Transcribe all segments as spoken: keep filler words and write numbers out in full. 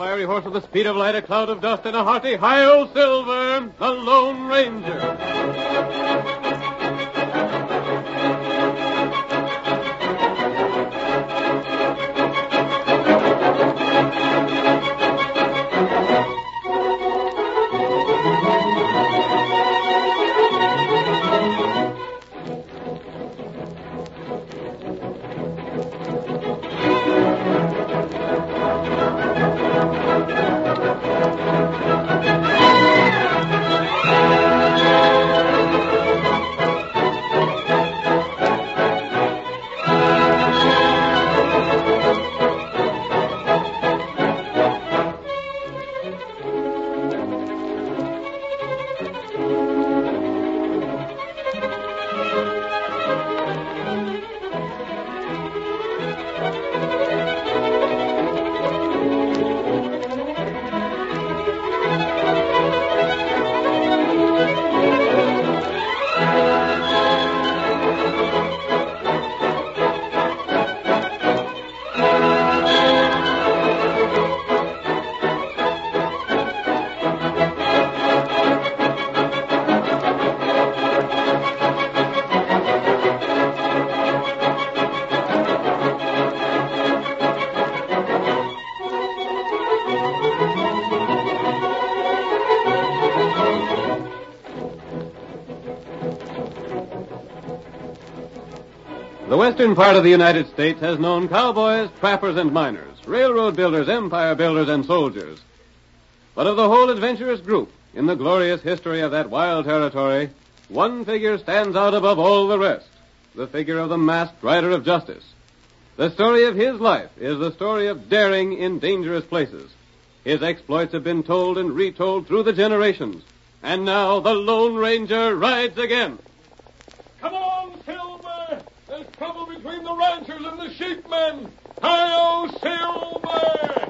fiery horse with the speed of light, a cloud of dust, and a hearty hi-yo Silver, the Lone Ranger. The western part of the United States has known cowboys, trappers, and miners, railroad builders, empire builders, and soldiers. But of the whole adventurous group in the glorious history of that wild territory, one figure stands out above all the rest, the figure of the masked rider of justice. The story of his life is the story of daring in dangerous places. His exploits have been told and retold through the generations. And now the Lone Ranger rides again. Come on, Silver! There's trouble between the ranchers and the sheepmen! Hi-yo, Silver!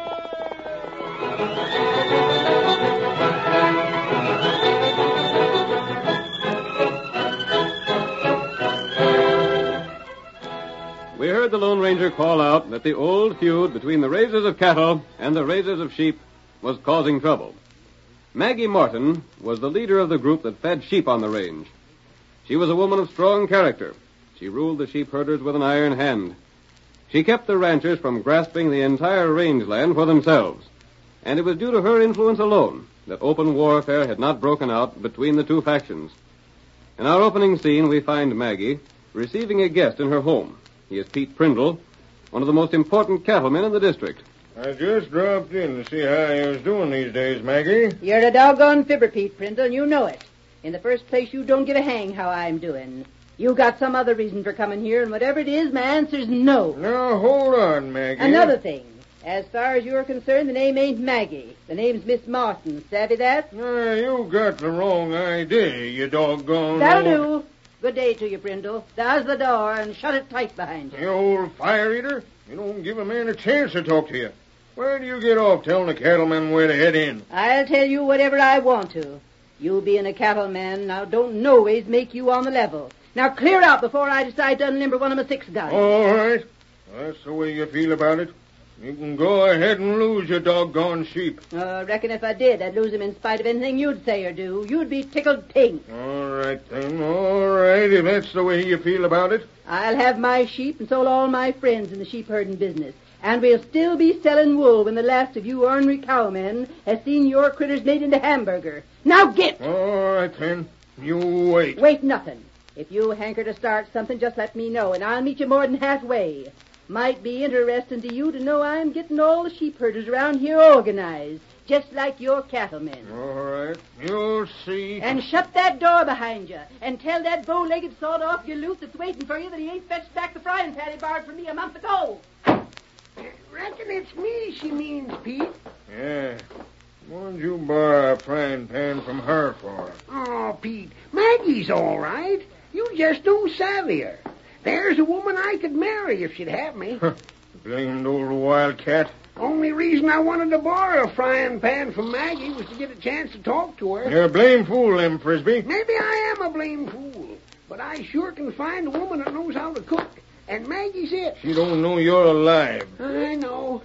We heard the Lone Ranger call out that the old feud between the raisers of cattle and the raisers of sheep was causing trouble. Maggie Morton was the leader of the group that fed sheep on the range. She was a woman of strong character. She ruled the sheep herders with an iron hand. She kept the ranchers from grasping the entire rangeland for themselves. And it was due to her influence alone that open warfare had not broken out between the two factions. In our opening scene, we find Maggie receiving a guest in her home. He is Pete Prindle, one of the most important cattlemen in the district. I just dropped in to see how you was doing these days, Maggie. You're a doggone fibber, Pete Prindle, and you know it. In the first place, you don't give a hang how I'm doing. You got some other reason for coming here, and whatever it is, my answer's no. Now, hold on, Maggie. Another thing. As far as you're concerned, the name ain't Maggie. The name's Miss Martin. Savvy that? Uh, you got the wrong idea, you doggone... That'll do. Good day to you, Prindle. There's the door, and shut it tight behind you. You old fire eater. You don't give a man a chance to talk to you. Where do you get off telling the cattlemen where to head in? I'll tell you whatever I want to. You being a cattleman now don't no ways make you on the level. Now clear out before I decide to unlimber one of my six guns. All right. That's the way you feel about it. You can go ahead and lose your doggone sheep. I uh, reckon if I did, I'd lose them in spite of anything you'd say or do. You'd be tickled pink. All right, then. All right, if that's the way you feel about it. I'll have my sheep and so will all my friends in the sheep herding business. And we'll still be selling wool when the last of you ornery cowmen has seen your critters made into hamburger. Now get! All right, then. You wait. Wait nothing. If you hanker to start something, just let me know, and I'll meet you more than halfway. Might be interesting to you to know I'm getting all the sheep herders around here organized, just like your cattlemen. All right. You'll see. And shut that door behind you, and tell that bow-legged sawed-off galoot that's waiting for you that he ain't fetched back the frying pan he borrowed from me a month ago. Reckon it's me she means, Pete. Yeah. What'd you borrow a frying pan from her for? Oh, Pete, Maggie's all right. You just don't savvy her. There's a woman I could marry if she'd have me. Blamed old wildcat. Only reason I wanted to borrow a frying pan from Maggie was to get a chance to talk to her. You're a blame fool, Em Frisbee. Maybe I am a blame fool, but I sure can find a woman that knows how to cook, and Maggie's it. She don't know you're alive. I know.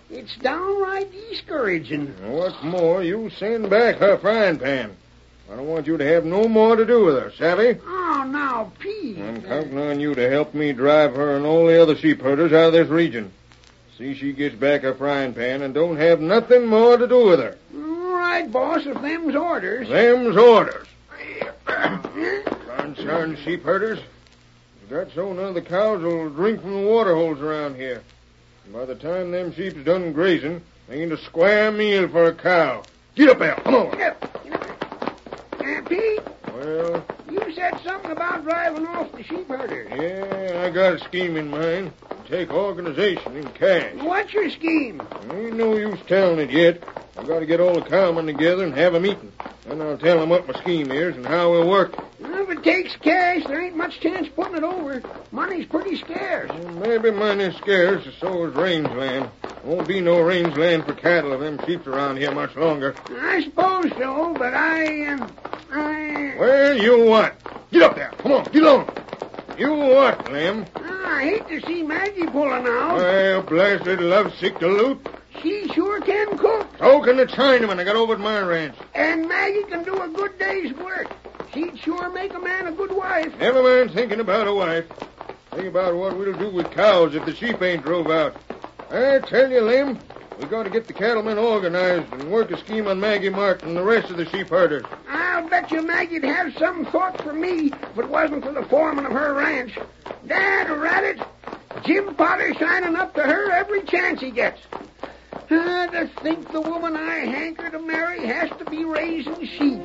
It's downright discouraging. And what's more, you send back her frying pan. I don't want you to have no more to do with her, savvy? Oh, now, Pete. I'm counting on you to help me drive her and all the other sheep herders out of this region. See she gets back her frying pan and don't have nothing more to do with her. All right, boss, if them's orders. Them's orders. Concerned sheep herders. Got so none of the cows will drink from the water holes around here. And by the time them sheep's done grazing, they ain't a square meal for a cow. Get up there, come on. Get up. Get up. Uh, Pete, Well, you said something about driving off the sheep herders. yeah, I got a scheme in mind. Take organization in cash. What's your scheme? Ain't no use telling it yet. I've got to get all the cowmen together and have a meeting. Then I'll tell them what my scheme is and how we'll work it. Well, if it takes cash, there ain't much chance putting it over. Money's pretty scarce. Well, maybe money's scarce, and so is rangeland. Won't be no rangeland for cattle if them sheep's around here much longer. I suppose so, but I, uh, I... Well, you what? Get up there. Come on, get on. You what, Lem? I hate to see Maggie pulling out. Well, blasted lovesick to loot. She sure can cook. So can the Chinaman I got over at my ranch. And Maggie can do a good day's work. She'd sure make a man a good wife. Never mind thinking about a wife. Think about what we'll do with cows if the sheep ain't drove out. I tell you, Lem, we got to get the cattlemen organized and work a scheme on Maggie Martin and the rest of the sheep herders. I'll bet you Maggie'd have some thought for me if it wasn't for the foreman of her ranch. Dad, rat it, Jim Potter shining up to her every chance he gets. Uh, to think the woman I hanker to marry has to be raising sheep.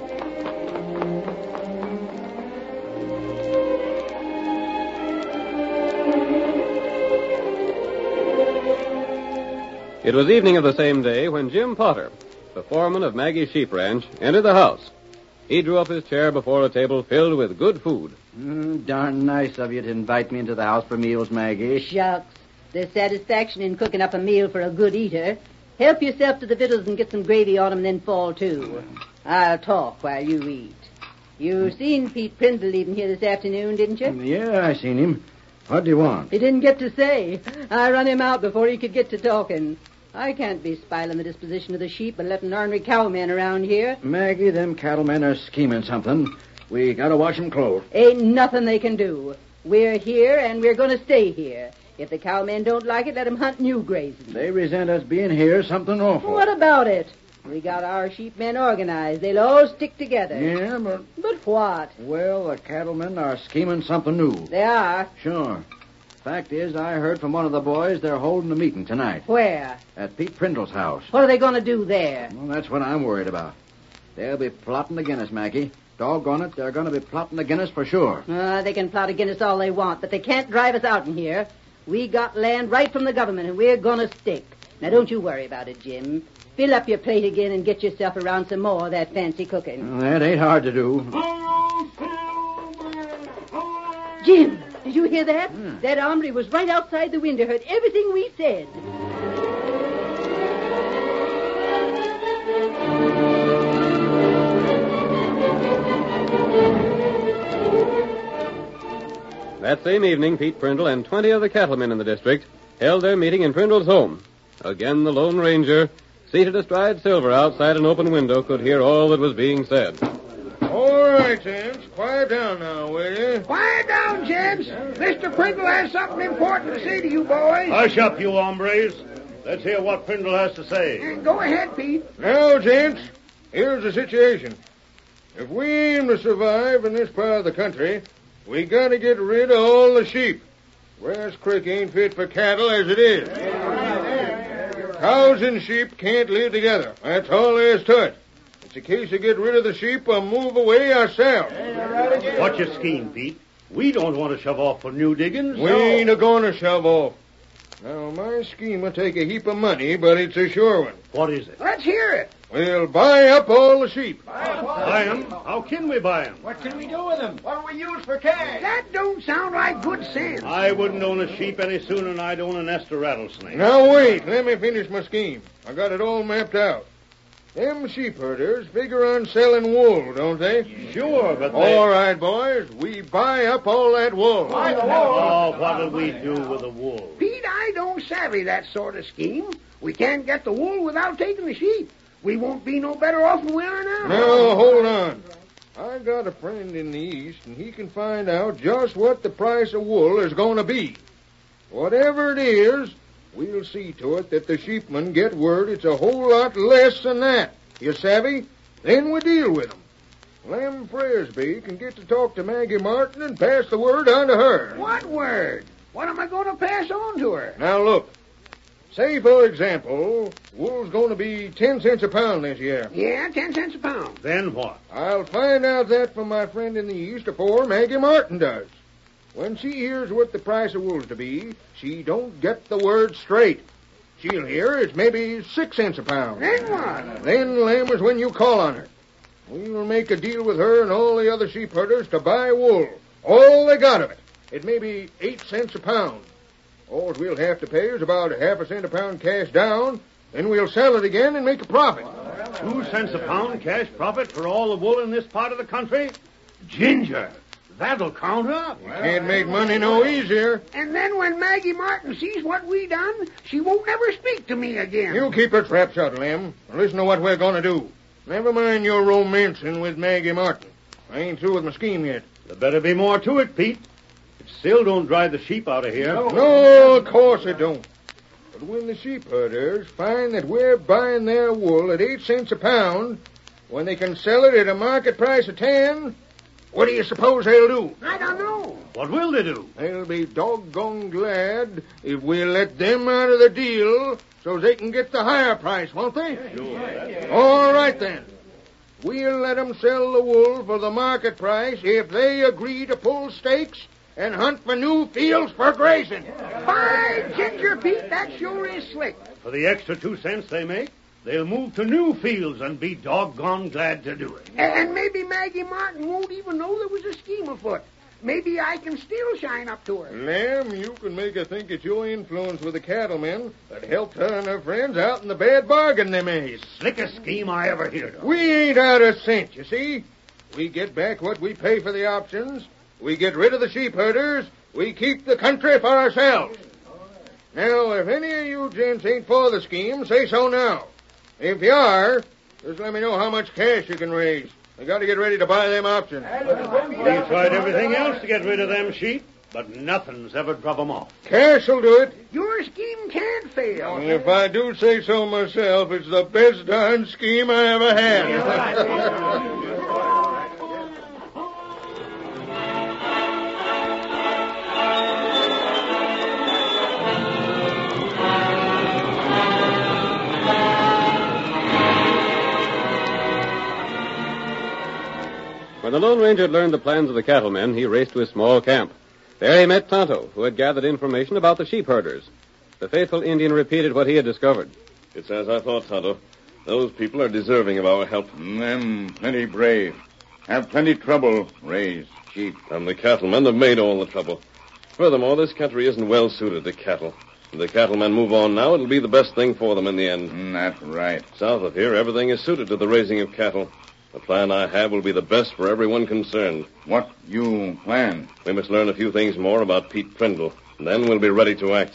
It was evening of the same day when Jim Potter, the foreman of Maggie's sheep ranch, entered the house. He drew up his chair before a table filled with good food. Mm, darn nice of you to invite me into the house for meals, Maggie. Shucks. There's satisfaction in cooking up a meal for a good eater. Help yourself to the victuals and get some gravy on 'em and then fall to. I'll talk while you eat. You seen Pete Prindle leaving here this afternoon, didn't you? Yeah, I seen him. What do you want? He didn't get to say. I run him out before he could get to talking. I can't be spiling the disposition of the sheep and letting ornery cowmen around here. Maggie, them cattlemen are scheming something. We gotta watch 'em close. Ain't nothing they can do. We're here, and we're going to stay here. If the cowmen don't like it, let 'em hunt new grazing. They resent us being here something awful. What about it? We got our sheepmen organized. They'll all stick together. Yeah, but... But what? Well, the cattlemen are scheming something new. They are. Sure. Fact is, I heard from one of the boys they're holding a meeting tonight. Where? At Pete Prindle's house. What are they going to do there? Well, that's what I'm worried about. They'll be plotting against us, Maggie. Doggone it, they're going to be plotting against us for sure. Uh, they can plot against us all they want, but they can't drive us out in here. We got land right from the government, and we're going to stick. Now, don't you worry about it, Jim. Fill up your plate again and get yourself around some more of that fancy cooking. Well, that ain't hard to do. Jim, did you hear that? Hmm. That hombre was right outside the window, heard everything we said. That same evening, Pete Prindle and twenty of the cattlemen in the district held their meeting in Prindle's home. Again, the Lone Ranger, seated astride Silver outside an open window, could hear all that was being said. All right, gents. Quiet down now, will you? Quiet down, gents. Mister Prindle has something important to say to you boys. Hush up, you hombres. Let's hear what Prindle has to say. Uh, Go ahead, Pete. Now, gents, here's the situation. If we aim to survive in this part of the country, we got to get rid of all the sheep. Grass Creek ain't fit for cattle as it is. Cows and sheep can't live together. That's all there is to it. It's a case of get rid of the sheep or move away ourselves. What's your scheme, Pete? We don't want to shove off for new diggings. We ain't a-going to shove off. Now, my scheme will take a heap of money, but it's a sure one. What is it? Let's hear it. We'll buy up all the sheep. Buy 'em? How can we buy 'em? What can we do with them? What do we use for cash? That don't sound like good sense. I wouldn't own a sheep any sooner than I'd own a nest of rattlesnakes. Now, wait. Let me finish my scheme. I got it all mapped out. Them sheep herders figure on selling wool, don't they? Sure, but they... All right, boys. We buy up all that wool. Oh, what'll we do with the wool? Pete, I don't savvy that sort of scheme. We can't get the wool without taking the sheep. We won't be no better off than we are now. Now, hold on. I got a friend in the East, and he can find out just what the price of wool is going to be. Whatever it is, we'll see to it that the sheepmen get word it's a whole lot less than that. You savvy? Then we deal with them. Lem Frisbee can get to talk to Maggie Martin and pass the word on to her. What word? What am I going to pass on to her? Now, look. Say, for example, wool's going to be ten cents a pound this year. Yeah, ten cents a pound. Then what? I'll find out that from my friend in the East before Maggie Martin does. When she hears what the price of wool's to be, she don't get the word straight. She'll hear it's maybe six cents a pound. Then what? Then, Lem, is when you call on her. We'll make a deal with her and all the other sheep herders to buy wool. All they got of it. It may be eight cents a pound. All we'll have to pay is about half a cent a pound cash down, then we'll sell it again and make a profit. Two cents a pound cash profit for all the wool in this part of the country? Ginger, that'll count up. Can't make money no easier. And then when Maggie Martin sees what we done, she won't never speak to me again. You keep her trap shut, Lem. Listen to what we're going to do. Never mind your romancing with Maggie Martin. I ain't through with my scheme yet. There better be more to it, Pete. It still don't drive the sheep out of here. No, of course it don't. But when the sheep herders find that we're buying their wool at eight cents a pound, when they can sell it at a market price of ten, what do you suppose they'll do? I don't know. What will they do? They'll be doggone glad if we let them out of the deal so they can get the higher price, won't they? Sure. All right, then. We'll let them sell the wool for the market price if they agree to pull stakes and hunt for new fields for grazing. By Ginger, Pete, that sure is slick. For the extra two cents they make, they'll move to new fields and be doggone glad to do it. And maybe Maggie Martin won't even know there was a scheme afoot. Maybe I can still shine up to her. Lem, you can make her think it's your influence with the cattlemen that helped her and her friends out in the bad bargain they made. Slickest scheme I ever heard of. We ain't out a cent, you see. We get back what we pay for the options. We get rid of the sheep herders. We keep the country for ourselves. Now, if any of you gents ain't for the scheme, say so now. If you are, just let me know how much cash you can raise. I got to get ready to buy them options. We tried everything else to get rid of them sheep, but nothing's ever drove them off. Cash will do it. Your scheme can't fail. And if I do say so myself, it's the best darn scheme I ever had. When the Lone Ranger had learned the plans of the cattlemen, he raced to his small camp. There he met Tonto, who had gathered information about the sheep herders. The faithful Indian repeated what he had discovered. It's as I thought, Tonto. Those people are deserving of our help. Them plenty brave. Have plenty trouble raise sheep. And the cattlemen have made all the trouble. Furthermore, this country isn't well suited to cattle. If the cattlemen move on now, it'll be the best thing for them in the end. Mm, that's right. South of here, everything is suited to the raising of cattle. The plan I have will be the best for everyone concerned. What you plan? We must learn a few things more about Pete Prindle, and then we'll be ready to act.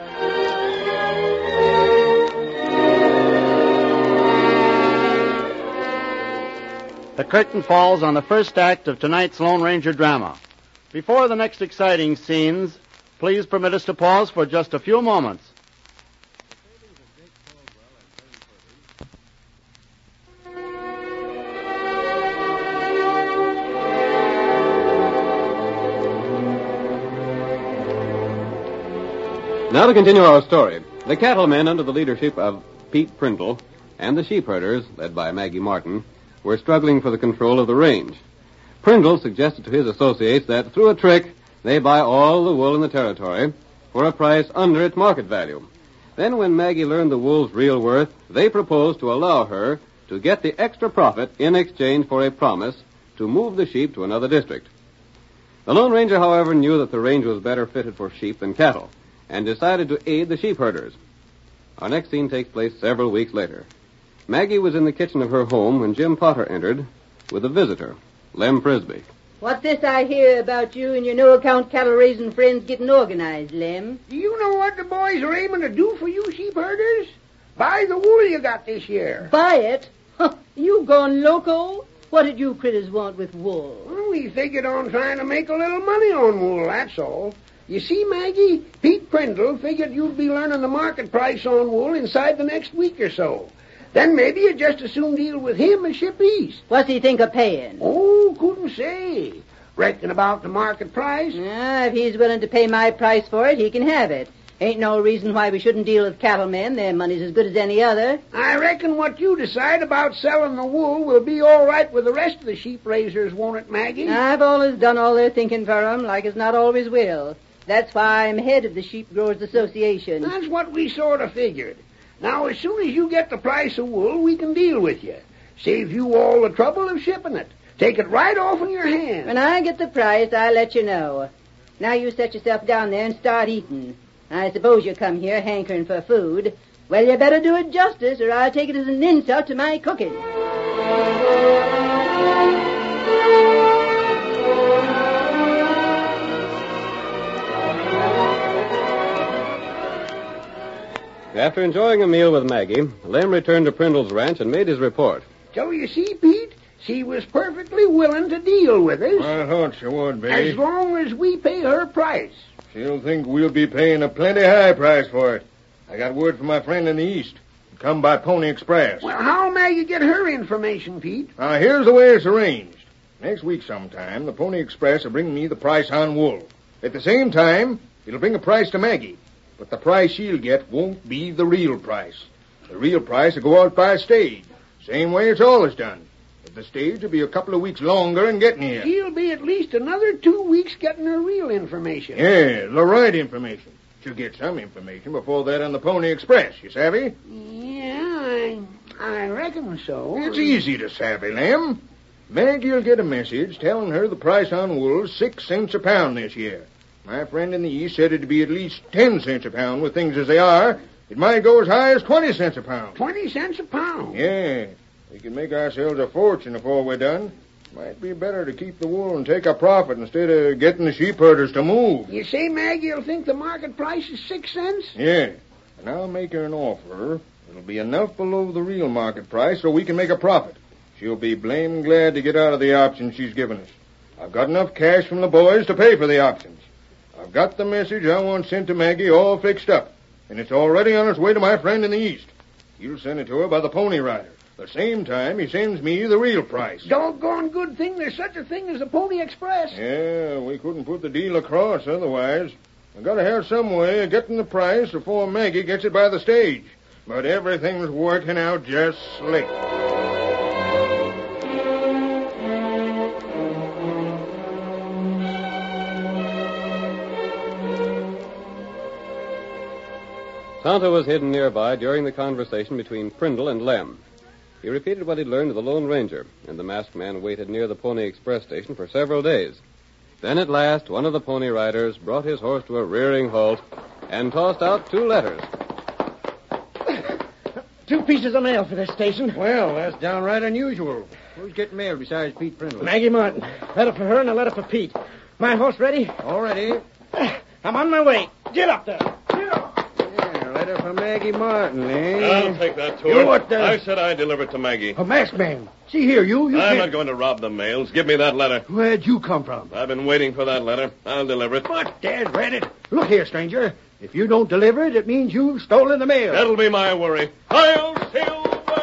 The curtain falls on the first act of tonight's Lone Ranger drama. Before the next exciting scenes, please permit us to pause for just a few moments. Now to continue our story. The cattlemen, under the leadership of Pete Prindle, and the sheep herders, led by Maggie Martin, were struggling for the control of the range. Prindle suggested to his associates that through a trick, they buy all the wool in the territory for a price under its market value. Then when Maggie learned the wool's real worth, they proposed to allow her to get the extra profit in exchange for a promise to move the sheep to another district. The Lone Ranger, however, knew that the range was better fitted for sheep than cattle, and decided to aid the sheep herders. Our next scene takes place several weeks later. Maggie was in the kitchen of her home when Jim Potter entered with a visitor, Lem Frisbee. What's this I hear about you and your no-account cattle-raising friends getting organized, Lem? Do you know what the boys are aiming to do for you sheep herders? Buy the wool you got this year. Buy it? Huh, you gone loco? What did you critters want with wool? Well, we figured on trying to make a little money on wool, that's all. You see, Maggie, Pete Prindle figured you'd be learning the market price on wool inside the next week or so. Then maybe you'd just as soon deal with him as ship east. What's he think of paying? Oh, couldn't say. Reckon about the market price? Ah, if he's willing to pay my price for it, he can have it. Ain't no reason why we shouldn't deal with cattlemen. Their money's as good as any other. I reckon what you decide about selling the wool will be all right with the rest of the sheep raisers, won't it, Maggie? I've always done all their thinking for 'em, like as not always will. That's why I'm head of the Sheep Growers Association. That's what we sort of figured. Now, as soon as you get the price of wool, we can deal with you. Save you all the trouble of shipping it. Take it right off in your hands. When I get the price, I'll let you know. Now you set yourself down there and start eating. I suppose you come here hankering for food. Well, you better do it justice, or I'll take it as an insult to my cooking. After enjoying a meal with Maggie, Lem returned to Prindle's ranch and made his report. So you see, Pete, she was perfectly willing to deal with us. I thought she would be. As long as we pay her price. She'll think we'll be paying a plenty high price for it. I got word from my friend in the east. Come by Pony Express. Well, how'll Maggie get her information, Pete? Now, here's the way it's arranged. Next week sometime, the Pony Express will bring me the price on wool. At the same time, it'll bring a price to Maggie. But the price she'll get won't be the real price. The real price will go out by stage. Same way it's always done. But the stage will be a couple of weeks longer in getting here. She'll be at least another two weeks getting her real information. Yeah, the right information. She'll get some information before that on the Pony Express, you savvy? Yeah, I, I reckon so. It's easy to savvy, Lem. Maggie'll get a message telling her the price on wool's six cents a pound this year. My friend in the east said it'd be at least ten cents a pound with things as they are. It might go as high as twenty cents a pound. Twenty cents a pound? Yeah. We can make ourselves a fortune before we're done. Might be better to keep the wool and take a profit instead of getting the sheep herders to move. You say Maggie'll think the market price is six cents? Yeah. And I'll make her an offer. It'll be enough below the real market price so we can make a profit. She'll be blamed glad to get out of the options she's given us. I've got enough cash from the boys to pay for the options. I've got the message I want sent to Maggie all fixed up, and it's already on its way to my friend in the east. He'll send it to her by the Pony Rider. The same time he sends me the real price. Doggone good thing there's such a thing as the Pony Express. Yeah, we couldn't put the deal across otherwise. I've got to have some way of getting the price before Maggie gets it by the stage. But everything's working out just slick. Tonto was hidden nearby during the conversation between Prindle and Lem. He repeated what he'd learned of the Lone Ranger, and the masked man waited near the Pony Express station for several days. Then at last, one of the Pony Riders brought his horse to a rearing halt and tossed out two letters. Two pieces of mail for this station. Well, that's downright unusual. Who's getting mail besides Pete Prindle? Maggie Martin. Letter for her and a letter for Pete. My horse ready? All ready. I'm on my way. Get up there. Get up. Yeah, letter for Maggie Martin, eh? I'll take that to You her. what the- I said I'd deliver it to Maggie. A masked man. See here, you. you I'm can't- not going to rob the mails. Give me that letter. Where'd you come from? I've been waiting for that letter. I'll deliver it. What? Dad read it. Look here, stranger. If you don't deliver it, it means you've stolen the mail. That'll be my worry. I'll Silver!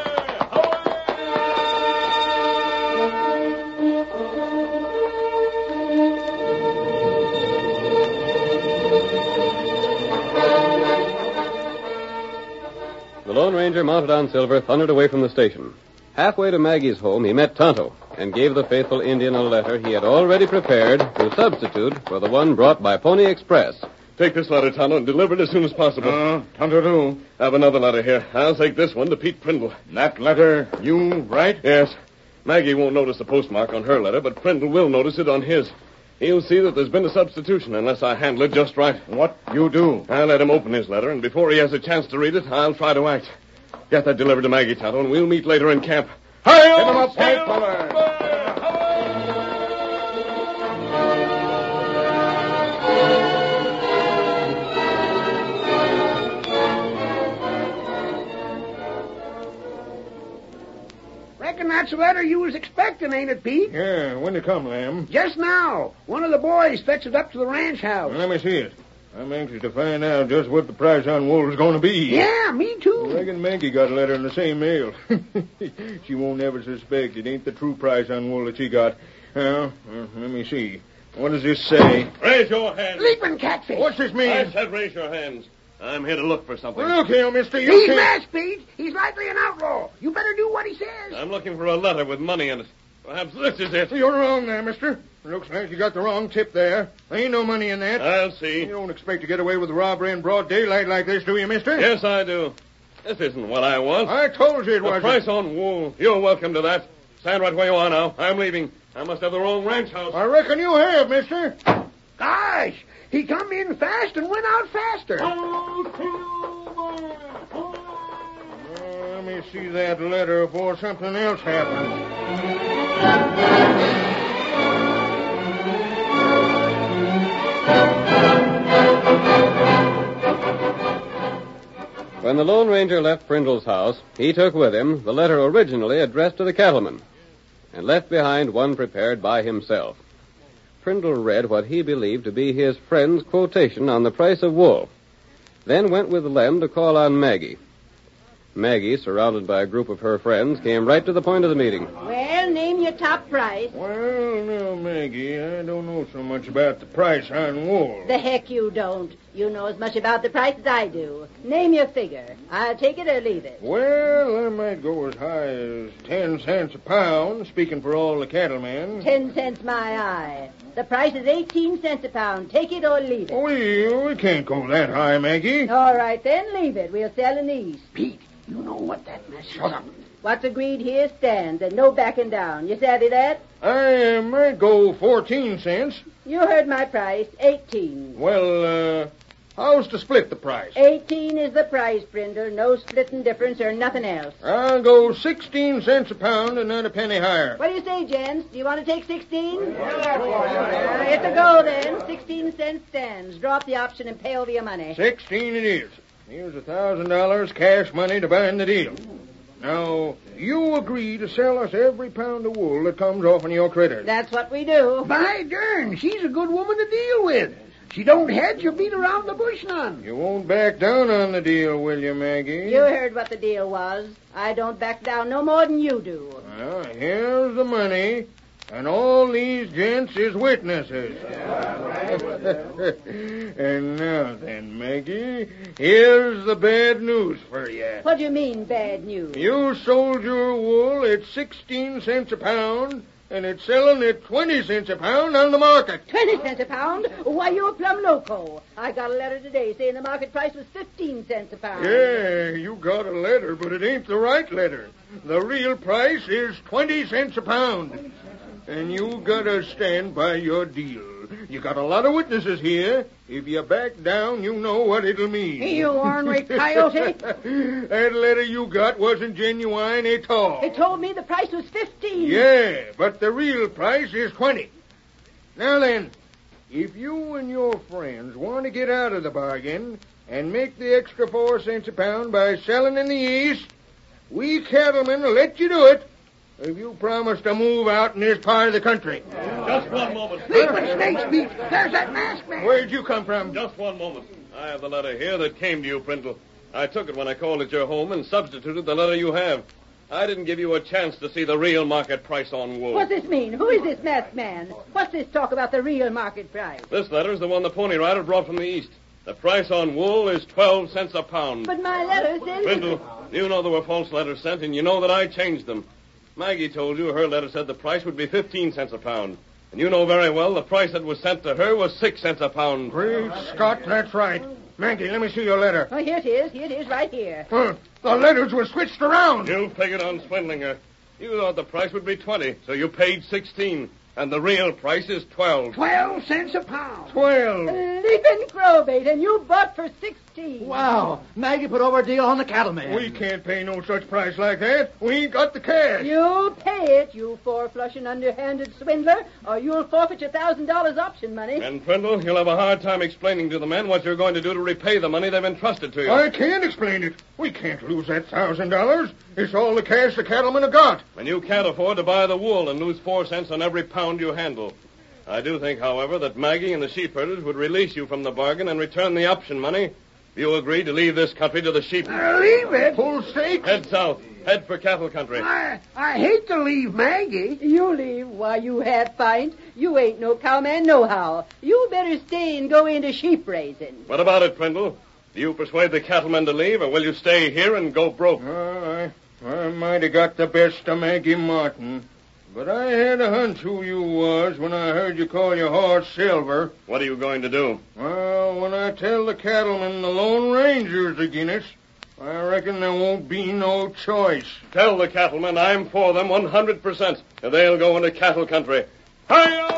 The Lone Ranger, mounted on Silver, thundered away from the station. Halfway to Maggie's home, he met Tonto and gave the faithful Indian a letter he had already prepared to substitute for the one brought by Pony Express. Take this letter, Tonto, and deliver it as soon as possible. Uh, Tonto, do. I have another letter here. I'll take this one to Pete Prindle. That letter, you write? Yes. Maggie won't notice the postmark on her letter, but Prindle will notice it on his. He'll see that there's been a substitution unless I handle it just right. What you do? I'll let him open his letter, and before he has a chance to read it, I'll try to act. Get that delivered to Maggie, Tonto, and we'll meet later in camp. Hi-yo, Hit him up, white feller. Reckon that's the letter you was expecting, ain't it, Pete? Yeah, when it come, Lamb? Just now. One of the boys fetched it up to the ranch house. Let me see it. I'm anxious to find out just what the price on wool is going to be. Yeah, me too. I reckon Maggie got a letter in the same mail. She won't ever suspect it ain't the true price on wool that she got. Well, uh, let me see. What does this say? Raise your hands. Leaping catfish. What's this mean? I said raise your hands. I'm here to look for something. Well, look here, mister. You He's can't... masked, Pete. He's likely an outlaw. You better do what he says. I'm looking for a letter with money in it. Perhaps this is it. You're wrong there, mister. Looks like you got the wrong tip there. There ain't no money in that. I'll see. You don't expect to get away with robbery in broad daylight like this, do you, mister? Yes, I do. This isn't what I want. I told you it the wasn't. price on wool. You're welcome to that. Stand right where you are now. I'm leaving. I must have the wrong ranch house. I reckon you have, mister. Gosh, he come in fast and went out faster. Oh, let me see that letter before something else happens. When the Lone Ranger left Prindle's house, he took with him the letter originally addressed to the cattleman, and left behind one prepared by himself. Prindle read what he believed to be his friend's quotation on the price of wool, then went with Lem to call on Maggie. Maggie, surrounded by a group of her friends, came right to the point of the meeting. Well, name your top price. Well, now, Maggie, I don't know so much about the price on wool. The heck you don't. You know as much about the price as I do. Name your figure. I'll take it or leave it. Well, I might go as high as ten cents a pound, speaking for all the cattlemen. Ten cents my eye. The price is eighteen cents a pound. Take it or leave it. We, we can't go that high, Maggie. All right, then, leave it. We'll sell in the east. Pete, you know what that mess is. Shut up. What's agreed here stands, and no backing down. You savvy that? I might go fourteen cents. You heard my price, eighteen. Well, uh, how's to split the price? Eighteen is the price, Brindle. No splitting difference or nothing else. I'll go sixteen cents a pound and not a penny higher. What do you say, gents? Do you want to take sixteen? Uh, it's a go, then. Sixteen cents stands. Drop the option and pay over your money. Sixteen it is. Here's a thousand dollars cash money to bind the deal. Now, you agree to sell us every pound of wool that comes off in your critters. That's what we do. By darn, she's a good woman to deal with. She don't hedge or beat around the bush none. You won't back down on the deal, will you, Maggie? You heard what the deal was. I don't back down no more than you do. Well, here's the money, and all these gents is witnesses. And now then, Maggie, here's the bad news for you. What do you mean, bad news? You sold your wool at sixteen cents a pound, and it's selling at twenty cents a pound on the market. Twenty cents a pound? Why, you're plumb loco. I got a letter today saying the market price was fifteen cents a pound. Yeah, you got a letter, but it ain't the right letter. The real price is twenty cents a pound. And you gotta stand by your deal. You got a lot of witnesses here. If you back down, you know what it'll mean. You ornery coyote. That letter you got wasn't genuine at all. It told me the price was fifteen. Yeah, but the real price is twenty. Now then, if you and your friends want to get out of the bargain and make the extra four cents a pound by selling in the east, we cattlemen will let you do it. If you promise to move out in this part of the country. Just one moment. Leaping snakes, Pete. There's that masked man. Where'd you come from? Just one moment. I have the letter here that came to you, Prindle. I took it when I called at your home and substituted the letter you have. I didn't give you a chance to see the real market price on wool. What's this mean? Who is this masked man? What's this talk about the real market price? This letter is the one the Pony Rider brought from the east. The price on wool is twelve cents a pound. But my letter says... Prindle, you know there were false letters sent, and you know that I changed them. Maggie told you her letter said the price would be fifteen cents a pound. And you know very well the price that was sent to her was six cents a pound. Great Scott, that's right. Maggie, let me see your letter. Oh, here it is. Here it is, right here. Huh, the letters were switched around. You figured on swindling her. You thought the price would be twenty, so you paid sixteen. And the real price is twelve. Twelve cents a pound. Twelve. Leaping crowbait, and you bought for sixteen. Wow. Maggie put over a deal on the cattleman. We can't pay no such price like that. We ain't got the cash. You'll pay it, you four-flushing, underhanded swindler, or you'll forfeit your thousand dollars option money. And, Prindle, you'll have a hard time explaining to the men what you're going to do to repay the money they've entrusted to you. I can't explain it. We can't lose that thousand dollars. It's all the cash the cattlemen have got. And you can't afford to buy the wool and lose four cents on every pound you handle. I do think, however, that Maggie and the sheep herders would release you from the bargain and return the option money if you agreed to leave this country to the sheep. Uh, leave it? Full stake? Head south. Head for cattle country. I, I hate to leave Maggie. You leave? Why, you half pint. You ain't no cowman nohow. You better stay and go into sheep raising. What about it, Prindle? Do you persuade the cattlemen to leave, or will you stay here and go broke? Uh, I, I might have got the best of Maggie Martin. But I had a hunch who you was when I heard you call your horse Silver. What are you going to do? Well, when I tell the cattlemen the Lone Ranger's against us, I reckon there won't be no choice. Tell the cattlemen I'm for them one hundred percent. They'll go into cattle country. Hi-yo!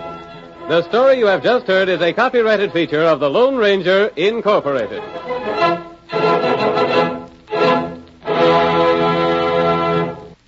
The story you have just heard is a copyrighted feature of the Lone Ranger, Incorporated.